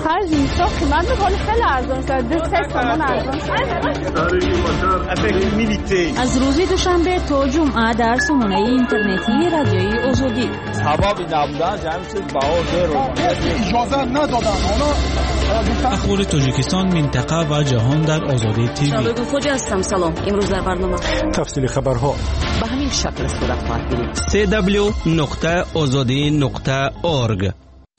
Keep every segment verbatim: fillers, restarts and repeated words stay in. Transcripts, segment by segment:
خرج نیست، قیمت میکنه خیلی ارزان شد، دو سه تومن ارزان شد. از روز دوشنبه تا جمعه در سامانه اینترنتی رادیوی آزادی سبب نبودن جمع شد بها زیر اجازه ندادن. اخبار تاجیکستان، منطقه و جهان در آزادی تیوی. شبگون خوجه هستم. سلام. امروز در برنامه تفصیل خبرها به همین شکل صورت خواهد گرفت. سی دبلیو نقطه آزادی نقطه اورگ.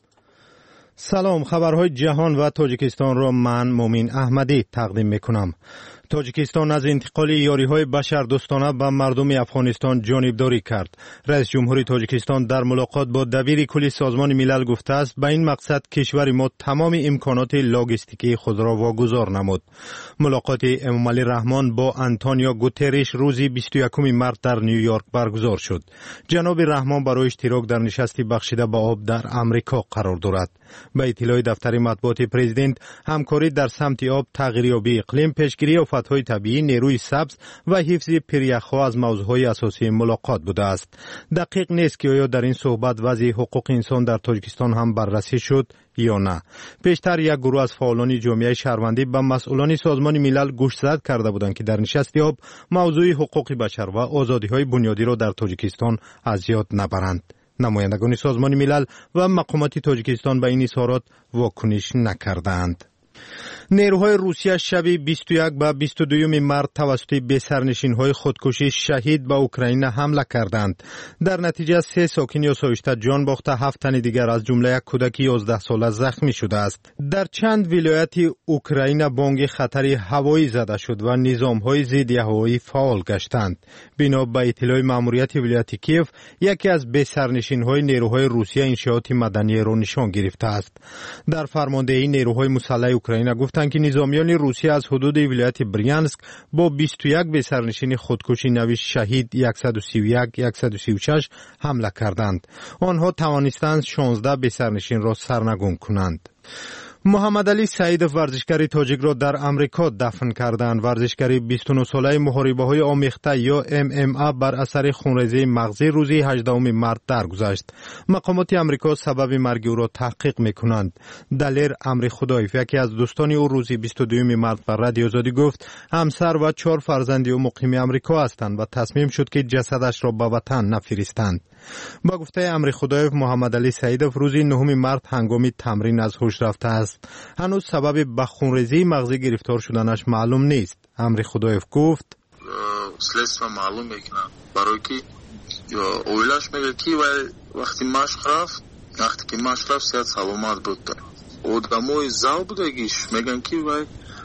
سلام، خبرهای جهان و تاجیکستان را من مومین احمدی تقدیم میکنم. تاجیکستان از انتقال یاری‌های بشردوستانه به مردم افغانستان جانبداری کرد. رئیس جمهوری تاجیکستان در ملاقات با دبیر کل سازمان ملل گفته است به این مقصد کشور ما تمام امکانات لاجستیکی خود را واگذار نمود. ملاقات امام علی رحمان با آنتونیو گوترش روز بیست و یکم مارس در نیویورک برگزار شد. جناب رحمان برای اشتراک در نشست بخشیده به آب در آمریکا قرار دارد. به اطلاع دفتر مطبوعات پرزیدنت، همکاری در سمت آب، تغییریابی اقلیم، پیشگیری آفت‌های طبیعی، نیروی سبز و حفظ پریخ‌ها از موضوعهای اساسی ملاقات بوده است. دقیق نیست که آیا در این صحبت وضع حقوق انسان در تاجیکستان هم بررسی شد یا نه. پیشتر یک گروه از فعالان جامعه شهروندی به مسئولان سازمان ملل گوشزد کرده بودند که در نشست آب موضوع حقوق بشر و آزادی‌های بنیادی را در تاجیکستان از یاد نبرند. نمایندگان سازمان ملل و مقامات تاجیکستان به این اظهارات واکنش نکردند. نیروهای روسیه شب بیست و یک به بیست و دو مارس توسط بی‌سرنشین‌های خودکشی شهید به اوکراین حمله کردند. در نتیجه سه ساکن آسایشته جان باخته، هفت تن دیگر از جمله یک کودک یازده ساله زخمی شده است. در چند ولایت اوکراین بانگ خطر هوایی زده شد و نظام‌های ضد هوایی فعال گشتند. بنا به اطلاع مأموریت ولایت کیف، یکی از بی‌سرنشین‌های نیروهای روسیه انشاءات مدنی را نشان گرفته است. در فرماندهی نیروهای مسلح اوکراین گفتند که نظامیان روسیه از حدود ولایت بریانسک با بیست و یک بی‌سرنشین خودکشی نوشت شهید صد و سی و یک صد و سی و شش حمله کردند. آنها توانستند شانزده بی‌سرنشین را سرنگون کنند. محمد علی سعید ورزشکار تاجیک را در امریکا دفن کردند. ورزشکار بیست و نه ساله محاربه‌های آمیخته یا ام ام ا بر اثر خونریزی مغزی روز هجدهم مارس درگذشت. مقامات امریکا سبب مرگ او را تحقیق می‌کنند. دلیر امر خدایف، یکی از دوستان او، روز بیست و دو مارس بر رادیو آزادی گفت همسر و چهار فرزند او مقیم امریکا هستند و تصمیم شد که جسدش را به وطن نفرستند. با گفته امر خدایف، محمد علی سعیدов روز نهم مارس هنگام تمرین از هوش رفته است. هنوز سبب به خونریزی مغزی گرفتار شدنش معلوم نیست. امر خدایف گفت следство معلوم میکنه برای که اویلاش میگه که وقتی مشق رفت وقتی که مشق رفت صحت سلامت بود. آدمای زال بودگیش میگن که وای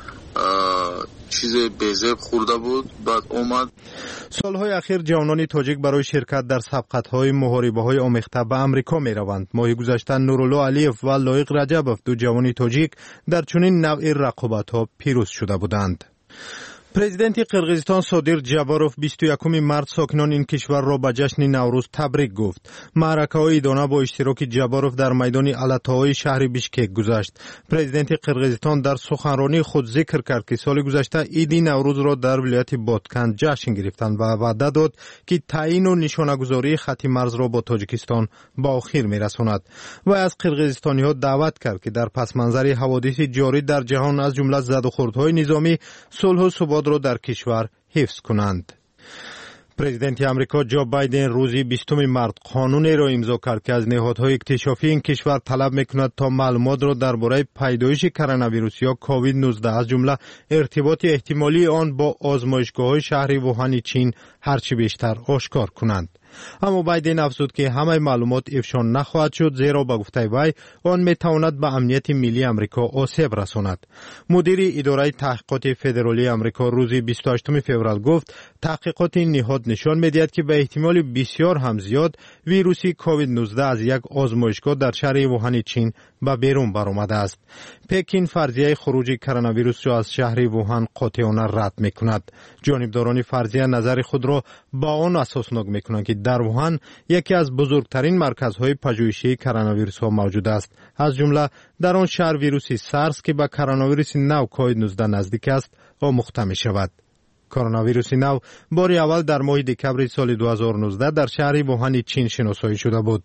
چیز بیزب خورده بود بعد اومد. سالهای اخیر جوانان تاجیک برای شرکت در سبقت‌های محاربه‌های آمیخته به امریکا می‌روند. ماه گذشته نورالله علیف و لایق رجبов، دو جوان تاجیک، در چنین نوع رقابت‌ها پیروز شده بودند. پرزیدنت قرقیزستان صادر جاباروف بیست و یکم مارس ساکنان این کشور را به جشن نوروز تبریک گفت. معرکه‌های ایدانه با اشتراک جاباروف در میدان علتاهای شهر بیشکک گذشت. پرزیدنت قرقیزستان در سخنرانی خود ذکر کرد که سال گذشته عید نوروز را در ولایت بادکن جشن گرفتند و وعده داد که تعیین و نشانه‌گذاری خط مرز را با تاجیکستان به آخر می‌رساند. و از قرقیزستانی‌ها دعوت کرد که در پس منظر حوادث جاری در جهان از جمله زد و خوردهای نظامی، صلح و ثبات را در کشور حفظ کنند. پرزیدنت امریکا جو بایدن روز بیستم مارس قانونی را امضا کرد که از نهادهای اکتشافی این کشور طلب میکند تا معلومات را درباره پیدایش کرونا ویروس یا کووید نوزده از جمله ارتباط احتمالی آن با آزمایشگاه‌های شهر ووهان چین هرچی بیشتر آشکار کنند. اما بایدن افزود که همه معلومات افشا نخواهد شد، زیرا به گفته وی آن میتواند به امنیت ملی امریکا آسیب رساند. مدیر اداره تحقیقات فدرالی امریکا روز بیست و هشتم فوریه گفت تحقیقات این نهاد نشان میدهد که به احتمال بسیار هم زیاد ویروس کووید نوزده از یک آزمایشگاه در شهر ووهان چین به بیرون برآمده است. پکین فرضیه خروج کرونا ویروس را از شهر ووهان قاطعانه رد میکند. جانبداران فرضیه نظر خود را با آن اساسناک میکنند که در ووهان یکی از بزرگترین مرکزهای پژوهشی کرونا ویروس ها موجود است. از جمله در آن شهر ویروس سارس که به کرونا ویروس نو کووید نوزده نزدیک است آموخته می شود. کرونا ویروس نو بار اول در ماه دکمبر سال دو هزار و نوزده در شهر ووهان چین شناسایی شده بود.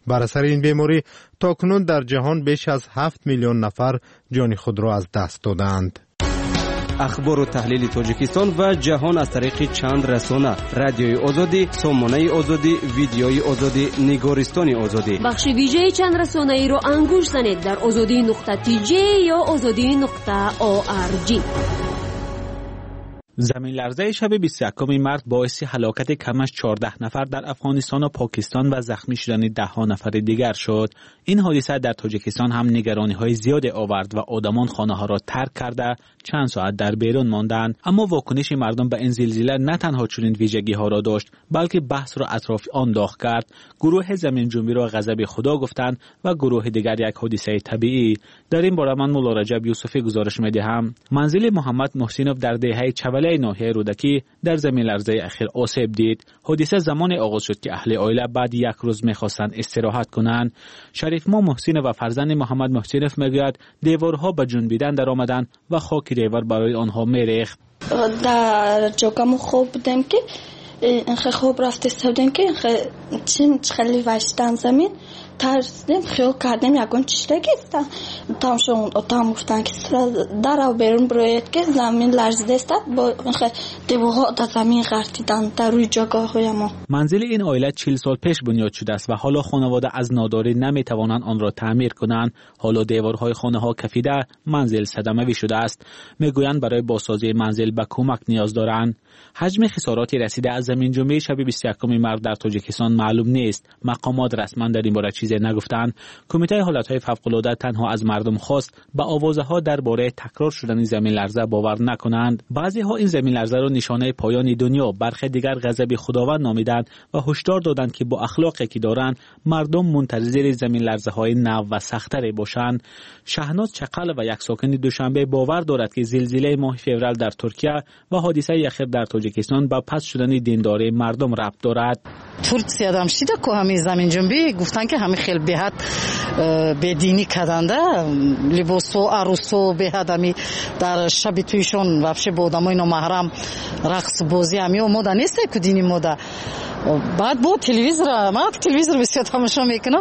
بر اثر این بیماری تاکنون در جهان بیش از هفت میلیون نفر جان خود را از دست دادند. اخبار و تحلیل تاجیکستان و جهان از طریق چند رسانه: رادیوی آزادی، سامانه آزادی، ویدیوی آزادی، نگارستان آزادی. بخش ویژه چند رسانه ای را انگوش زنید در آزادی نقطه تی جی یا آزادی نقطه او آر جی. زمین لرزه شب بیست و یکم مارس باعث هلاکت کم از چهارده نفر در افغانستان و پاکستان و زخمی شدن ده ها نفر دیگر شد. این حادثه در تاجیکستان هم نگرانی های زیاد آورد و آدمان خانه ها را ترک کرده چند ساعت در بیرون ماندند. اما واکنش مردم به این زلزله نه تنها چنین ویژگی ها را داشت، بلکه بحث را اطراف آن داغ کرد. گروه زمین جنبی را غضب خدا گفتند و گروه دیگر یک حادثه طبیعی. در این باره من مولا رجب یوسفی گزارش می‌دهم. منزل محمد محسینوف در دهه چهل ناحیه رودکی در زمین لرزه اخیر آسیب دید. حادثه زمان آغاز شد که اهل عائله بعد یک روز می‌خواستند استراحت کنند. شریف ما محسین و فرزند محمد محسینوف میگوید دیوارها به جنبیدن در آمدند و خاک دیوار برای آنها میریخت. در جاگم خوب بودم که خیلی خوب رفته استودیم که چیم خیلی وشتن زمین ترسیدیم، خیال کردیم یکون چشتگی است تامشون اتام گفتن که در و بیرون بروید که زمین لرزیده است با دیوارها در زمین غرتیدن در روی جاگاه های ما. منزل این عائله چهل سال پیش بنیاد شده است و حالا خانواده از ناداری نمیتوانند آن را تعمیر کنند. حالا دیوارهای خانه ها کفیده، منزل صدمه‌ای شده است. میگویند برای بازسازی منزل به کمک نیاز دارند. حجم خساراتی رسیده از زمین جنبی شب بیست و یکم مارس در تاجیکستان معلوم نیست. مقامات رسما در این باره چیزی نگفتند. کمیته حالتهای فوق‌العاده تنها از مردم خواست به آوازه‌ها درباره تکرار شدن زمین لرزه باور نکنند. بعضی‌ها این زمین لرزه را نشانه پایان دنیا، برخی دیگر غضب خداوند نامیدند و هشدار دادند که با اخلاقی که دارند مردم منتظر زمین لرزه‌های نو و سخت‌تری باشند. شهناز چقل و یک ساکن دوشنبه باور دارد که زلزله ماه فوریه در ترکیه و حادثه اخیر در تاجیکستان با پس شدن دینداری مردم ربط دارد. ترکیه هم شده که همین زمین جنبی گفتن که همین خیلی بهت بدینی کردنده لباس و عروس و بهت همی در شب تویشون وفشه با آدمای نامحرم رقص بازی همی آماده نیسته که دینی ماده. بعد با تلویزر ما تلویزر بسیار تماشا میکنم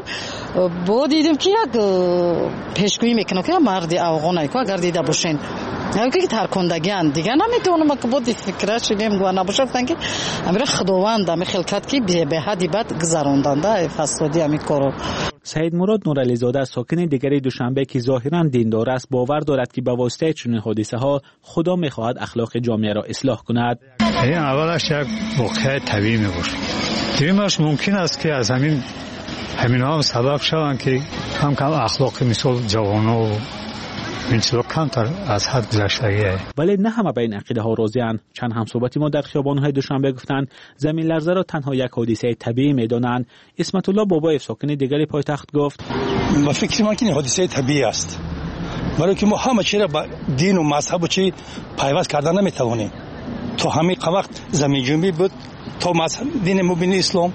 با دیدم که یک پیشگویی میکنم که مرد افغانی که اگر دیده باشین اگه که ترکندگیان دیگه نمیتونم که بود فکر شدیم گواه نباشه گفتن که امیر خداوند همی خلقت که به حدی بد گذراندنده فسادی همی کارو. سید مراد نورعلی زاده ساکن دیگری دوشنبه که ظاهرا دیندار است باور دارد که به واسطه چنین حادثه ها خدا میخواهد اخلاق جامعه را اصلاح کند. این اولش یک واقعه طبیعی میباشه. دویمش ممکن است که از همین همین هم سبب شوند که کم کم اخلاق مثل جوانو و این چیزا کمتر از حد گذشته. ولی نه همه به این عقیده ها راضی‌اند. چند همصحبتی ما در خیابان‌های دوشنبه گفتند زمین لرزه را تنها یک حادثه طبیعی می‌دانند. اسمت الله بابایف ساکن دیگری پایتخت گفت با فکر من که این حادثه طبیعی است، برای که ما همه چیز را با دین و مذهب و چی پیوست کردن نمی‌توانیم. تو همین وقت زمین جنبی بود، تو مذهب دین مبین اسلام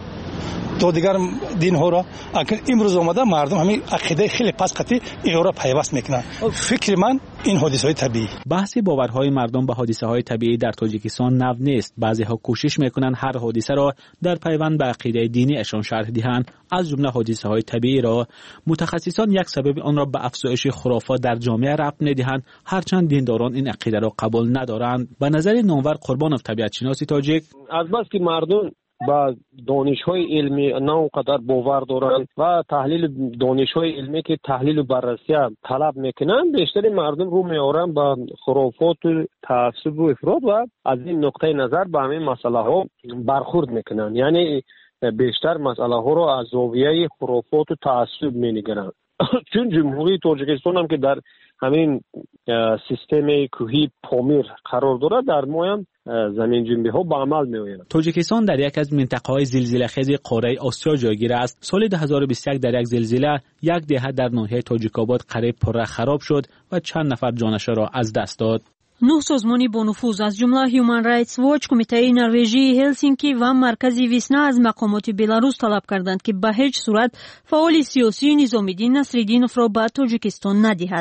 تو دیگر دین ها را اگر امروز اومده مردم همین عقیده خیلی پس قطعی این را پیوست میکنن. فکر من این حادثه های طبیعی. بحث باورهای مردم به حادثه های طبیعی در تاجیکستان نو نیست. بعضی ها کوشش میکنن هر حادثه را در پیوند به عقیده دینی اشان شرح دهند، از جمله حادثه های طبیعی را. متخصصان یک سبب آن را به افزایش خرافات در جامعه ربط میدهند، هرچند دینداران این عقیده را قبول ندارند. به نظر نونور قربانوف طبیعت شناسی تاجیک، از بس که مردم با دانش‌های علمی نه اونقدر باور دارند و تحلیل دانش‌های علمی که تحلیل و بررسی طلب میکنن، بیشتر مردم رو میارن با خرافات و تعصب و افراط و از این نقطه نظر به همین مسئله ها برخورد میکنن. یعنی بیشتر مسئله ها رو از زاویه خرافات و تعصب مینگرن. چون جمهوری تاجیکستان هم که در همین سیستم کوهی پامیر قرار دارد، در ما زمین جنبی ها به عمل می آید. تاجیکستان در یک از منطقه های زلزله خیز قاره آسیا جایگیر است. سال دو هزار و بیست و یک در یک زلزله یک دهه در ناحیه تاجیک‌آباد قریب پره خراب شد و چند نفر جانش را از دست داد. نه سازمانی با نفوذ از جمله هیومن رایتس واچ، کمیته نروژی هلسینکی و مرکز ویسنا از مقامات بلاروس طلب کردند که به هیچ صورت فعال سیاسی نظام‌الدین نصرالدینوف را به تاجیکستان ندهد.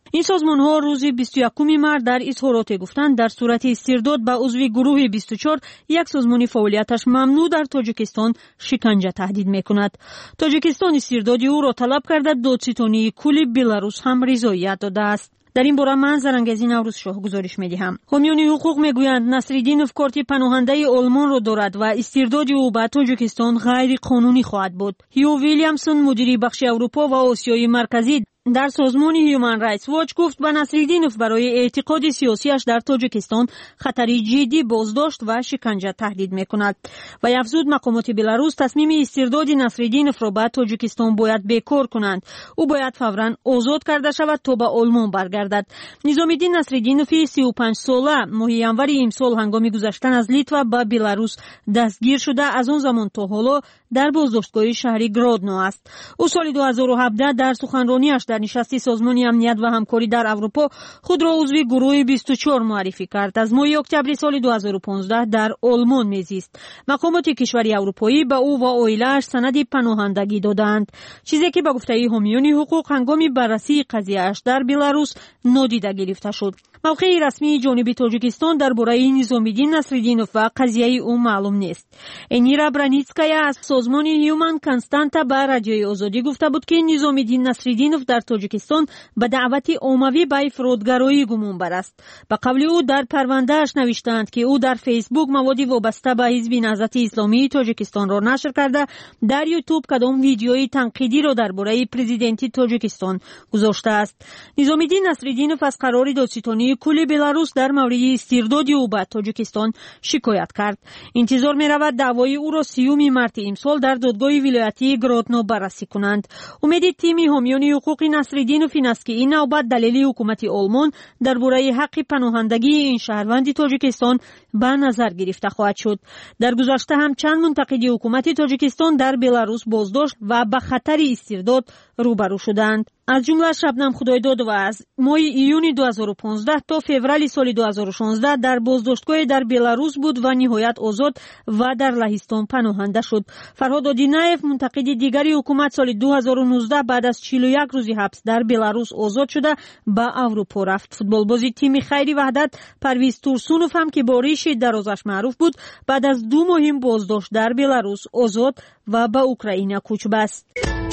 این سازمان ها روز بیست و یکم مارس در اظهارات گفتند در صورت استرداد به عضو گروه بیست و چهار یک سازمان فعالیتش ممنوع در تاجیکستان شکنجه تهدید میکند. تاجیکستان استرداد او را طلب کرده، دادستانی کل بلاروس هم رضایت داده است. در این باره من زرنگزی نوروز شاه گزارش می‌دهم. حامیان حقوق میگویند نصرالدینوف کارت پناهنده آلمان را دارد و استرداد او به تاجیکستان غیر قانونی خواهد بود. هیو ویلیامسون مدیر بخش اروپا و آسیای مرکزی در سازمان هیومن رایتس واچ گفت به نصرالدینوف برای اعتقاد سیاسیش در تاجیکستان خطری جدی بازداشت و شکنجه تهدید میکند و افزود مقامات بلاروس تصمیم استرداد نصرالدینوف را به تاجیکستان باید بیکار کنند. او باید فوراً آزاد کرده شود تا به آلمان برگردد. نظامالدین نصرالدینوف سی و پنج ساله ماه ینور امسال هنگام گذشتن از لیتوا به بلاروس دستگیر شده از آن زمان تا حالا در بازداشتگاه شهری گرادنو است. او سال دو هزار و هفده در سخنرانیش در نشست سازمان امنیت و همکاری در اروپا خود را عضو گروه بیست و چهار معرفی کرد. از ماه اکتبر سال دو هزار و پانزده در آلمان میزیست. مقامات کشوری اروپایی به او و عائله‌اش سند پناهندگی دادند، چیزی که به گفته حامیان حقوق هنگام بررسی قضیه‌اش در بلاروس نادیده گرفته شد. موقع رسمی جانب تاجیکستان درباره نظامالدین نصرالدینوف و قضیه او معلوم نیست. انیرا برانیتسکایا از سازمان هیومن کانستانتا به رادیوی آزادی گفته بود که نظامالدین نصرالدینوف در تاجیکستان به دعوت عمومی به افراطگرایی گمانبر است. به قول او در پرونده‌اش نوشتند که او در فیسبوک موادی وابسته به حزب نهضت اسلامی تاجیکستان را نشر کرده، در یوتیوب کدام ویدیوی تنقیدی را درباره پرزیدنتی تاجیکستان گذاشته است. نظامالدین نصرالدینوف از قرار دادستانی کل بلاروس در مورد استرداد او به تاجیکستان شکایت کرد. انتظار می رود دعوای او را سیوم مارس امسال در دادگاه ولایتی گرادنو بررسی کنند. امید تیم حامیان حقوق نصرالدینوف این است که این نوبت دلیل حکومت آلمان درباره حق پناهندگی این شهروند تاجیکستان به نظر گرفته خواهد شد. در گذشته هم چند منتقد حکومت تاجیکستان در بلاروس بازداشت و به خطر استرداد روبرو شدند. از جمله شبنم خدایداد و از ماه ایون دو هزار و پانزده تا فوریه سال دو هزار و شانزده در بازداشتگاه در بلاروس بود و نهایت آزاد و در لهستان پناهنده شد. فرهاد آدینایف منتقد دیگری حکومت سال دو هزار و نوزده بعد از چهل و یک روز حبس در بلاروس آزاد شده به اروپا رفت. فوتبالباز تیم خیری وحدت پرویز تورسونوف هم که با ریش درازش معروف بود بعد از دو ماه بازداشت در بلاروس آزاد و به اوکراین کوچ بست.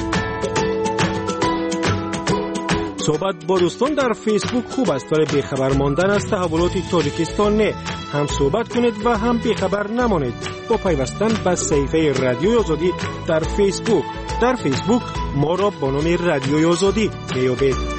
صحبت با دوستان در فیسبوک خوب است، ولی بیخبر ماندن از تحولات تاجیکستان نه. هم صحبت کنید و هم بیخبر نمانید با پیوستن به صفحه رادیوی آزادی در فیسبوک. در فیسبوک ما را با نام رادیوی آزادی میابید.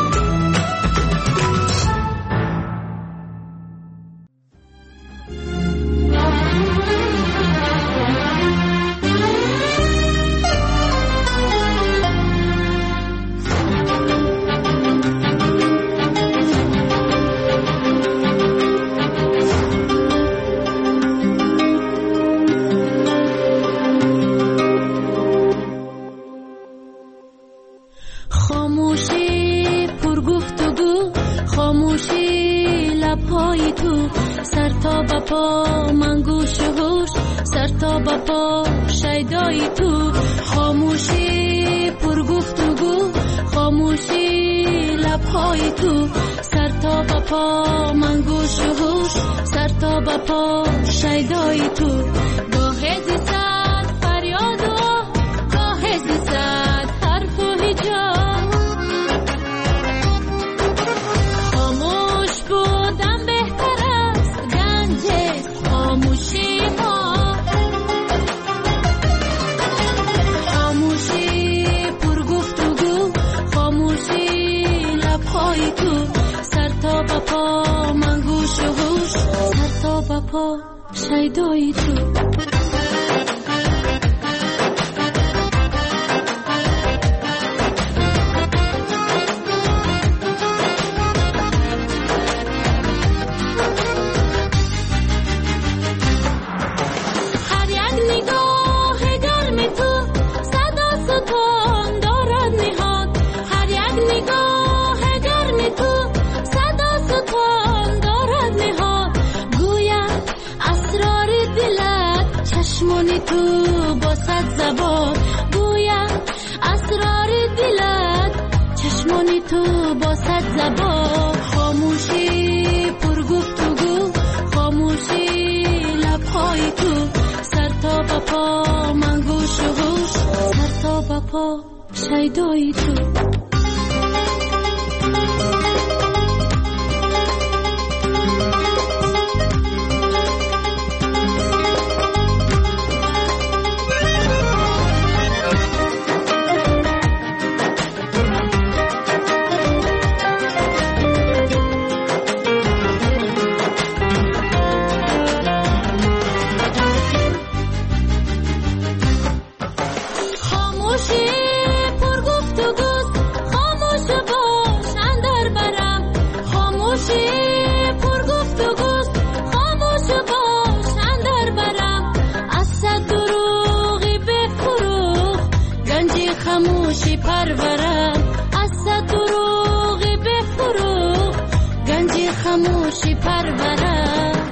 شیدایی تو با صد زبان. خاموشی پر گفتگو، خاموشی لبهای تو، سر تا به پا من گوش و هوش، سر تا به پا شیدای تو. خاموشی پرورم از صد دروغ بفروغ، گنج خاموشی پرورم.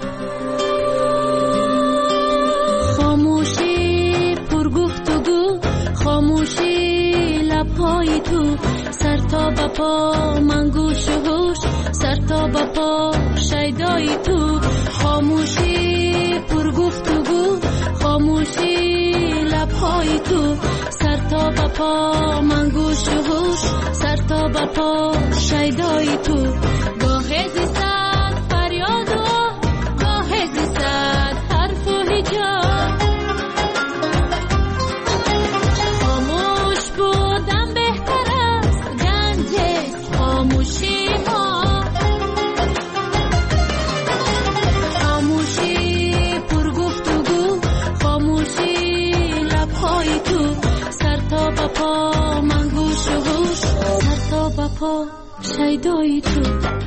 خاموشی پر گفتگو، خاموشی لبهای تو، سر تا به پا من گوش و هوش، سر تا به پا شیدای تو. خاموشی پر گفتگو، خاموشی لبهای تو، سر تا به پا من گوش و هوش، سر تا به پا شیدای تو. گاه زیستن فریاد و گاه زیستن حرف و هجاب، خاموش بودن بهتر است گنج خاموشی ما. خاموشی پر گفتگو، خاموشی لبهای تو، سر تا به پا من گوش و هوش، سر تا به پا شیدای تو.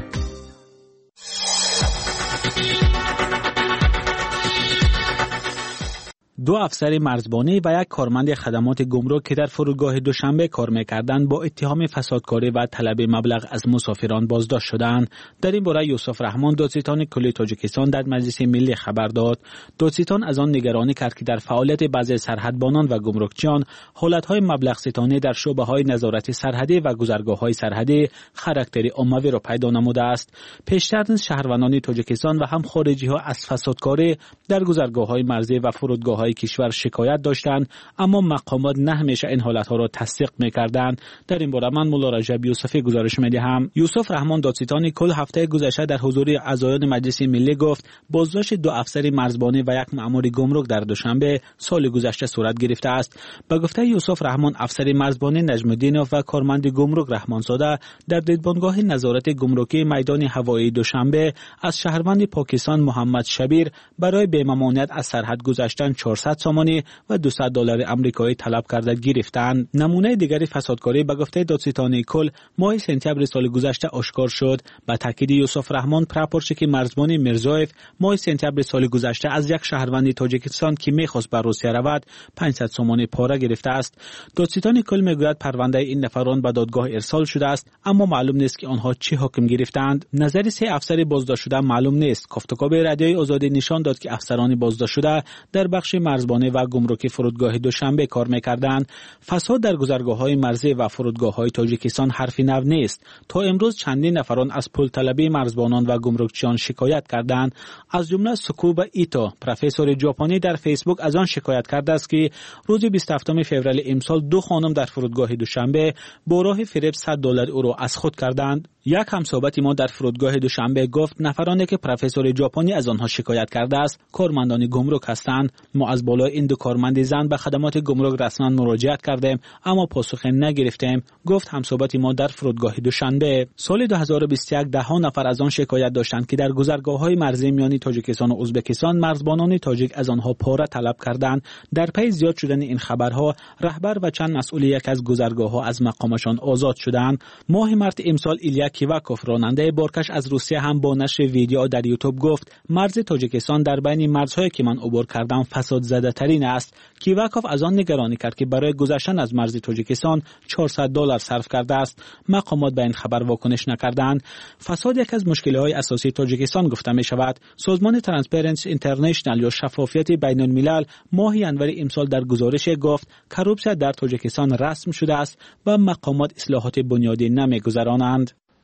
دو افسر مرزبانی و یک کارمند خدمات گمرک که در فرودگاه دوشنبه کار می‌کردند با اتهام فسادکاری و طلب مبلغ از مسافران بازداشت شدند. در این باره یوسف رحمان دادستان کل تاجیکستان در مجلس ملی خبر داد. دادستان از آن نگرانی کرد که در فعالیت بعضی سرحدبانان و گمرکچیان حالت‌های مبلغ ستانی در شعبه‌های نظارت سرحدی و گذرگاه‌های سرحدی خاراکتر عمومی را پیدا نموده است. پیشتر نیز شهروندان تاجیکستان و هم خارجی‌ها از فسادکاری در گذرگاه‌های مرزی و فرودگاه‌های کشور شکایت داشتند، اما مقامات نه همیشه این حالت‌ها را تصدیق می‌کردند. در این باره من مولا رجب یوسفی گزارش می‌دهم. یوسف رحمان دادستان کل هفته گذشته در حضور اعضایان مجلس ملی گفت بازداشت دو افسر مرزبانی و یک مأمور گمرک در دوشنبه سال گذشته صورت گرفته است. به گفته یوسف رحمان، افسر مرزبانی نجم الدینوف و کارمند گمرک رحمانزاده در دیدبانگاه نظارت گمرکی میدان هوایی دوشنبه از شهروند پاکستان محمد شبیر برای بی‌ممانعت از سرحد گذشتن چهارصد سامانی و دویست دلار آمریکایی طلب کرده گرفتند. نمونه دیگری فسادکاری به گفته دادستان کل ماه سپتامبر سال گذشته آشکار شد. با تاکید یوسف رحمان، پراپورچک مرزبانی میرزایف ماه سپتامبر سال گذشته از یک شهروند تاجیکستان که می‌خواست به روسیه رود پانصد سامانی پاره گرفته است. دادستان کل میگوید پرونده این نفران به دادگاه ارسال شده است، اما معلوم نیست که آنها چه حکم گرفتند. نظر سه افسر بازداشت شده معلوم نیست. گفتگو به رادیوی آزادی نشان داد که افسران بازداشت شده در بخش مرزبانی و گمرکی فرودگاه دوشنبه کار می‌کردند. فساد در گذرگاه‌های مرزی و فرودگاه‌های تاجیکستان حرفی نو نیست. تا امروز چندین نفران از پول طلبی مرزبانان و گمرکچیان شکایت کردند. از جمله سکوبا ایتو، پروفسور ژاپنی، در فیسبوک از آن شکایت کرده است که روز بیست و هفتم فوریه امسال دو خانم در فرودگاه دوشنبه با راه فریب صد دلار او را از خود کردند. یک همصحبت ما در فرودگاه دوشنبه گفت نفرانی که پروفسور ژاپنی از آنها شکایت کرده است کارمندان گمرک هستند. ما از بالای این دو کارمند زن به خدمات گمرک رسما مراجعت کردیم اما پاسخ نگرفتیم، گفت همصحبت ما در فرودگاه دوشنبه. سال دو هزار و بیست و یک ده ها نفر از آن شکایت داشتند که در گذرگاه‌های مرزی میان تاجیکستان و ازبکستان مرزبانان تاجیک از آنها پاره طلب کردند. در پی زیاد شدن این خبرها رهبر و چند مسئول یک از گذرگاه‌ها از مقامشان آزاد شدند. ماه مارس امسال ایلیا کیواکوف، راننده بارکش از روسیه، هم با نشر ویدیو در یوتیوب گفت مرز تاجیکستان در بین مرزهایی که من عبور کردم فساد زده ترین است. کیواکوف از آن نگرانی کرد که برای گذشتن از مرز تاجیکستان چهارصد دلار صرف کرده است. مقامات به این خبر واکنش نکردند. فساد یک از مشکل‌های اساسی تاجیکستان گفته می شود. سازمان ترانسپرنسی اینترنشنال یا شفافیت بین الملل ماه ژانویه امسال در گزارش گفت کروپسیا در تاجیکستان رسم شده است و مقامات اصلاحات بنیادی نمی‌گذرانند.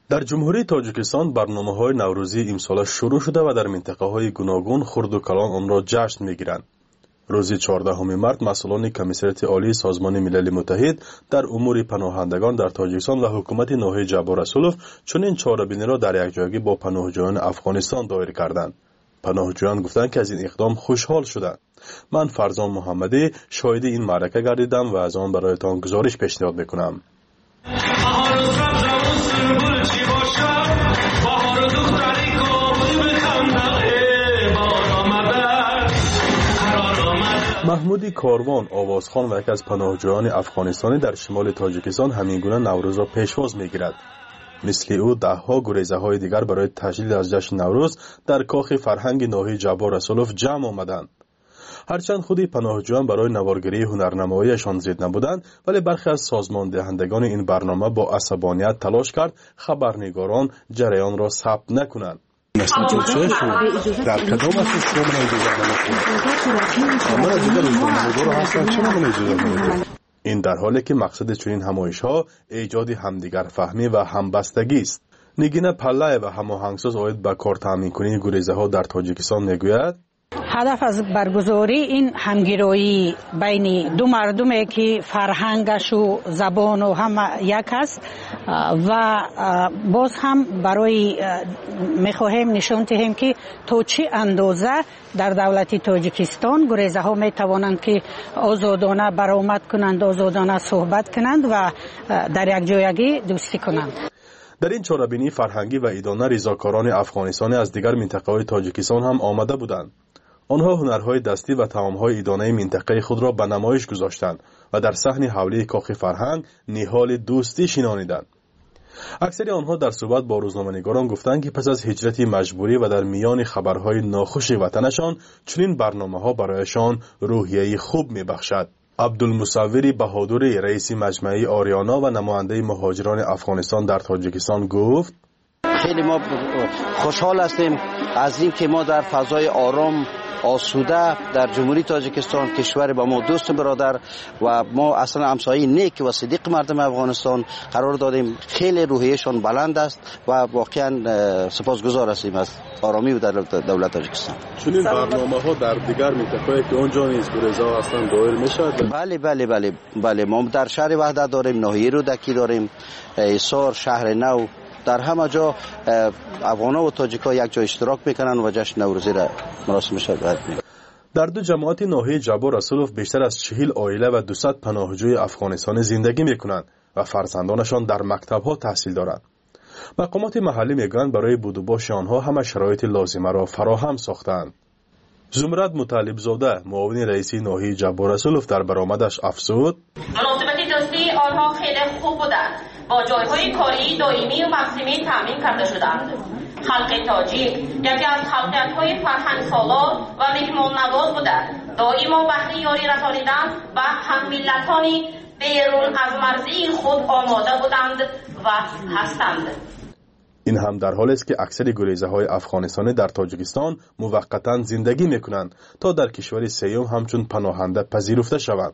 در جمهوری تاجیکستان برنامه‌های نوروزی امسال شروع شده و در منطقه‌های گوناگون خرد و کلان آن را جشن می‌گیرند. روز چهاردهم مارس مسئولان کمیسریت عالی سازمان ملل متحد در امور پناهندگان در تاجیکستان و حکومت ناحیه جبار رسولوف چنین چاره‌بینی را در یکجایی با پناهجویان افغانستان دایر کردند. پناهجویان گفتند که از این اقدام خوشحال شدند. من فرزان محمدی شاهد این معرکه گردیدم و از آن برایتان گزارش پیشنهاد می‌کنم. محمودی کاروان آوازخوان و یک از پناهجویان افغانستانی در شمال تاجیکستان همین گونه نوروز را پیشواز می‌گیرد. مثل او ده‌ها گریزه های دیگر برای تجلیل از جشن نوروز در کاخ فرهنگ ناحیه جبار رسولوف جمع آمدند. هرچند خودی پناهجویان برای نوارگری هنرنماییشان زیاد نبودند، ولی برخی از سازمان دهندگان این برنامه با عصبانیت تلاش کرد خبرنگاران جریان را ثبت نکنند. در کدام اساس شما اجازه این در حالی که مقصد چنین همایش‌ها ایجاد همدیگر فهمی و همبستگی است. نگین پله و هماهنگساز آید به کار تامین کنی گریزه‌ها در تاجیکستان میگوید هدف از برگزاری این همگرایی بین دو مردمی که فرهنگش و زبان و هم یک است و باز هم برای میخواهیم نشان دهیم که تا چه اندازه در دولت تاجیکستان گریزه ها میتوانند که آزادانه برآمد کنند، آزادانه صحبت کنند و در یک جایگی دوستی کنند. در این چاره‌بینی فرهنگی و ایدانه ریزاکاران افغانستانی از دیگر منطقه‌های تاجیکستان هم آمده بودند. آنها هنرهای دستی و طعام‌های ایدانه منطقه خود را به نمایش گذاشتند و در صحن حوله کاخ فرهنگ نهال دوستی شنانیدند. اکثر آنها در صحبت با روزنامه‌نگاران گفتند که پس از هجرت مجبوری و در میان خبرهای ناخوش وطنشان چنین برنامه‌ها برایشان روحیه خوب می‌بخشد. عبدالمصوری بهادری رئیس مجمع آریانا و نماینده مهاجران افغانستان در تاجیکستان گفت خیلی ما خوشحال هستیم از این که ما در فضای آرام آسوده در جمهوری تاجیکستان کشور با ما دوست برادر و ما اصلا همسایه نیک و صدیق مردم افغانستان قرار دادیم. خیلی روحیهشان بلند است و واقعا سپاسگزار هستیم از آرامی و دولت تاجیکستان. چنین برنامه‌ها در دیگر منطقه‌ای که اونجا نیز گریزه‌ها هستند دایر میشد؟ بله بله بله بله ما در شهر وحدت داریم، ناحیه رودکی داریم، ایسار، شهر نو، در همه جا افغانا و تاجیکا یک جا اشتراک میکنن و جشن نوروزی را مراسمش را میکنن. در دو جماعت ناحیه جبار رسولوف بیشتر از چهل عائله و دویست پناهجوی افغانستانی زندگی میکنند و فرزندانشان در مکتب‌ها تحصیل دارند. مقامات محلی میگویند برای بود و باش آنها همه شرایط لازمه را فراهم ساختند. زمرد مطلب زاده معاون رئیسی ناحیه جبار رسولوف در برآمدش افزود مناسبت دوستی آنها خیلی خوب بودند. با جایهای کاری دائمی و موسمی تامین کرده شدند. خلق تاجیک یکی از خلقیت‌های فرهنگ سالار و مهمان نواز بودند. دائما بهره یاری رسانیدن و هم ملتانی بیرون از مرزی خود آماده بودند و هستند. این هم در حالی است که اکثر گریزه‌های افغانستانی در تاجیکستان موقتاً زندگی می‌کنند تا در کشور سیوم همچون پناهنده پذیرفته شوند.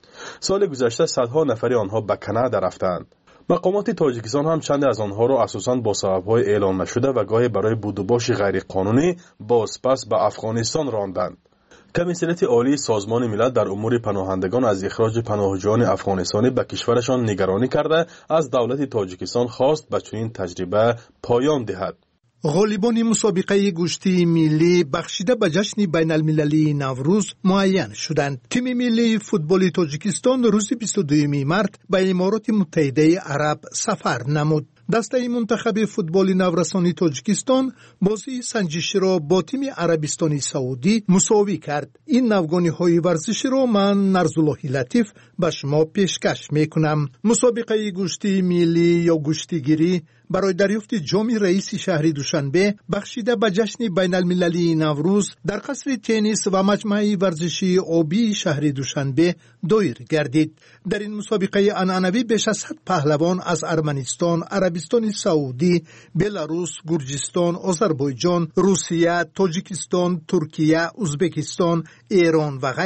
سال گذشته صدها نفر آنها به کانادا رفتند. مقامات تاجیکستان هم چند از آنها را اساساً با سبب‌های اعلام نشده و گاهی برای بود و باش غیر قانونی بازپس به افغانستان راندند. کمیسریت عالی سازمان ملل در امور پناهندگان از اخراج پناهجویان افغانستانی به کشورشان نگرانی کرده از دولت تاجیکستان خواست به چنین تجربه پایان دهد. غالبان مسابقه گشتی ملی بخشیده به جشن بین المللی نوروز معین شدند. تیم ملی فوتبال تاجیکستان روز بیست و دوم مارس به امارات متحده عرب سفر نمود. دسته منتخب فوتبال نورسانی تاجیکستان بازی سنجشی را با تیم عربستانی سعودی مساوی کرد. این نوگانی های ورزشی را من نرزالله لطیف به شما پیشکش می کنم. مسابقه گشتی ملی یا گشتیگیری برای دریافت جام رئیس شهر دوشنبه بخشیده به جشن بین المللی نوروز در قصر تنیس و مجمع ورزشی آبی شهر دوشنبه دایر گردید. در این مسابقه عنعنوی بیش از صد پهلوان از ارمنستان، عربستان سعودی، بلاروس، گرجستان، آذربایجان، روسیه، تاجیکستان، ترکیه، ازبکستان، ایران و غیره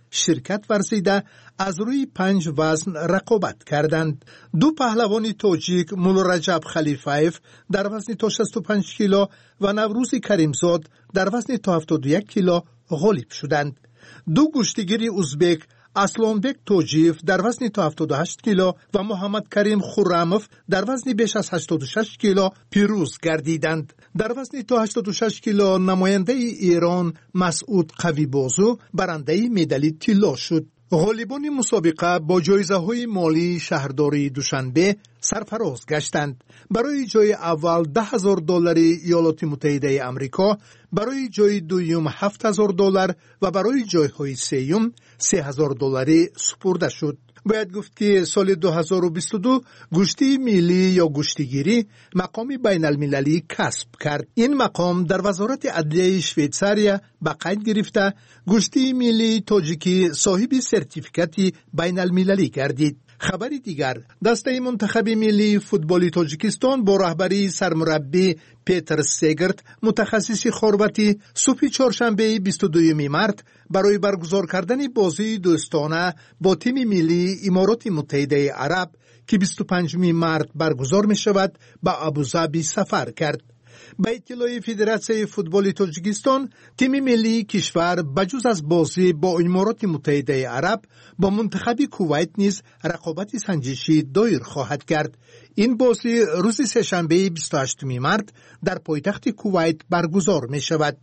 شرکت ورزیده از روی پنج وزن رقابت کردند. دو پهلوان تاجیک مولا رجب خلیفایف در وزن تا شصت و پنج کیلو و نوروز کریمزاد در وزن تا هفتاد و یک کیلو غالب شدند. دو گشتیگیر ازبک اسلانبک توجیف در وزن تا هفتاد و هشت کیلو و محمد کریم خورموف در وزن بیش از هشتاد و شش کیلو پیروز گردیدند. در وزن تا هشتاد و شش کیلو نماینده ایران مسعود قوی‌بازو برنده مدال طلا شد. غالبان مسابقه با جایزه‌های مالی شهرداری دوشنبه سرفراز گشتند. برای جای اول ده هزار دلار ایالات متحده آمریکا، برای جای دوم هفت هزار دلار و برای جایهای سوم سه هزار دلاری سپرده شد. باید گفت که سال دو هزار و بیست و دو گشتی ملی یا گشتیگیری مقام بین المللی کسب کرد. این مقام در وزارت عدلیه شویتزاریا به قید گرفته گشتی ملی تاجیکی صاحب سرتیفیکاتی بین المللی گردید. خبری دیگر، دسته منتخب ملی فوتبال تاجیکستان با رهبری سرمربی پیتر سگرت متخصص خرواتی صبح چهارشنبه بیست و دوم مارس برای برگزار کردن بازی دوستانه با تیم ملی امارات متحده عرب که بیست و پنجم مارس برگزار می شود به ابوظبی سفر کرد. به اطلاع فدراسیون فوتبال تاجیکستان، تیم ملی کشور بجز از بازی با امارات متحده عرب با منتخب کویت نیز رقابت سنجشی دایر خواهد کرد. این بازی روز سه‌شنبه بیست و هشتم مارس در پایتخت کویت برگزار می شود.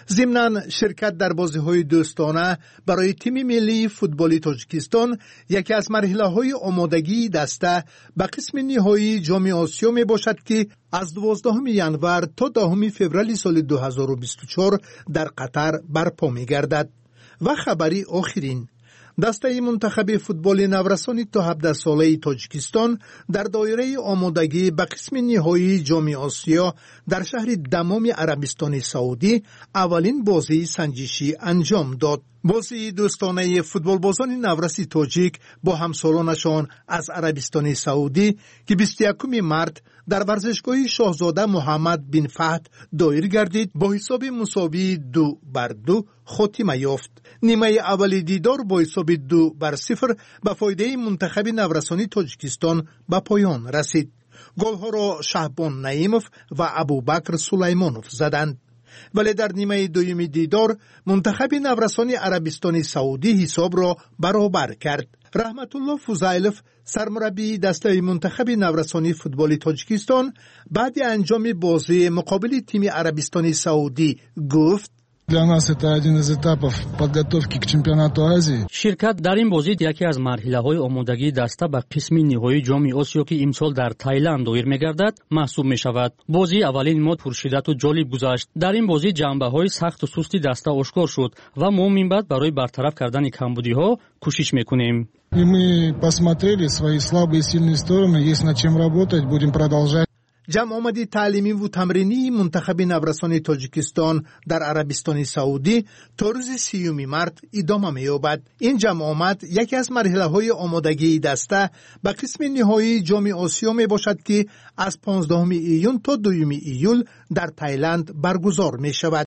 ضمناً شرکت در بازی‌های دوستانه برای تیم ملی فوتبال تاجیکستان یکی از مرحله‌های آمادگی دسته به قسم نهایی جام آسیا می باشد که از دوازدهم ژانویه تا دهم فوریه سال دو هزار و بیست و چهار در قطر برپا می گردد. و خبری آخرین، دسته منتخب فوتبال نورسان تا هفده ساله تاجیکستان در دایره آمادگی به قسم نهایی جام آسیا در شهر دمام عربستان سعودی اولین بازی سنجشی انجام داد. بازی دوستانه فوتبال بازان نورسی تاجیک با همسالانشان از عربستان سعودی که بیست و یکم مارس در ورزشگاه شاهزاده محمد بن فهد دایر گردید با حساب مساوی دو بر دو خاتمه یافت. نیمه اول دیدار با حساب دو بر صفر به فایده منتخب نورسانی تاجیکستان به پایان رسید. گلها را شهبان نعیموف و ابوبکر سلیمانوف زدند. ولی در نیمه دوم دیدار منتخب نورسانی عربستان سعودی حساب را برابر کرد. رحمت الله فوزایلوف سرمربی دسته منتخب نورسانی فوتبال تاجیکستان بعد انجام بازی مقابل تیم عربستان سعودی گفت: Для нас это один из этапов подготовки к чемпионату Азии. شرکت در این بازی یکی از مرحله‌های آمادگی دسته به قسم نهایی جام آسیا که امسال در تایلند دایر می‌گردد محسوب می‌شود. بازی اولین ما پرشدت و جالب گذشت. در این بازی جنبه‌های سخت و سستی دسته آشکار شد و ما من بعد برای برطرف کردن کمبودی‌ها کوشش می‌کنیم. И мы посмотрели свои слабые и сильные стороны, есть над чем работать, будем продолжать. جمع آمدی تعلیمی و تمرینی منتخب نورسان تاجیکستان در عربستان سعودی تا روز سیوم مارس ادامه می‌یابد. این جمع آمد یکی از مرحله‌های آمادگی دسته به قسم نهایی جام آسیا می باشد که از پانزدهم ایون تا دوم ایول در تایلند برگزار می شود.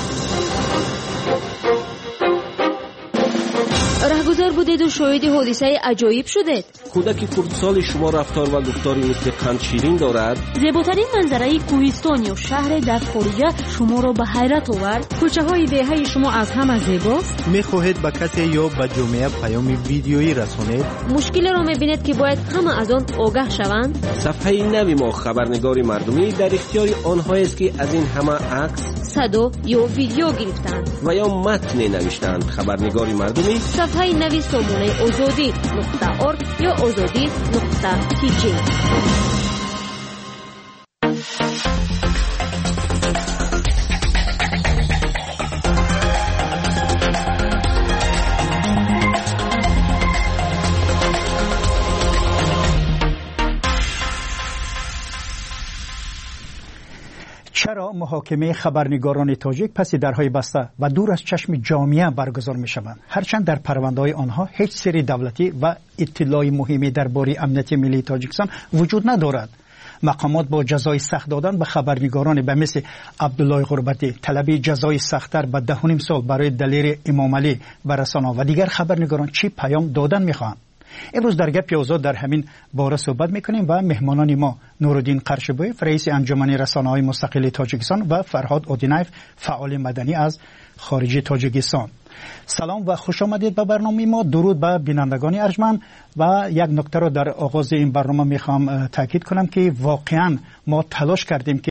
رهگذر بودید و شاهد حادثه عجایب شدید. کودک خردسال شما رفتار و گفتاری مثل قند شیرین دارد. زیباترین منظره کوهستان یا شهر در خارجه شما را به حیرت آورد. کوچه های دهه شما از همه زیباست. میخواهید به کسی یا به جامعه پیام ویدیویی رسانید؟ مشکل را میبینید که باید همه از آن آگاه شوند. صفحه نوی ما خبرنگار مردمی در اختیار آنهایی است که از این همه عکس، صدا یا ویدیو گرفتند و یا متن نوشتند. خبرنگار مردمی صفحه نوی سامانه آزادی نقطه ارگ یا آزادی نقطه تی جی. چرا محاکمه خبرنگاران تاجیک پس درهای بسته و دور از چشم جامعه برگزار می شوند؟ هرچند در پرونده‌های آنها هیچ سری دولتی و اطلاع مهمی درباره امنیت ملی تاجیکستان وجود ندارد. مقامات با جزای سخت دادن به خبرنگاران به مثل عبدالله غربتی، طلب جزای سخت‌تر به ده و نیم سال برای دلیر امام علی به رسانه‌ها و دیگر خبرنگاران چی پیام دادن می‌خواهند؟ امروز در گپ آزاد در همین باره صحبت میکنیم و مهمانان ما نورالدین قرشبویف رئیس انجمن رسانه‌های مستقل تاجیکستان و فرهاد اودینایف فعال مدنی از خارج تاجیکستان. سلام و خوش آمدید به برنامه ما. درود به بینندگان ارجمند و یک نکته را در آغاز این برنامه میخوام تاکید کنم که واقعا ما تلاش کردیم که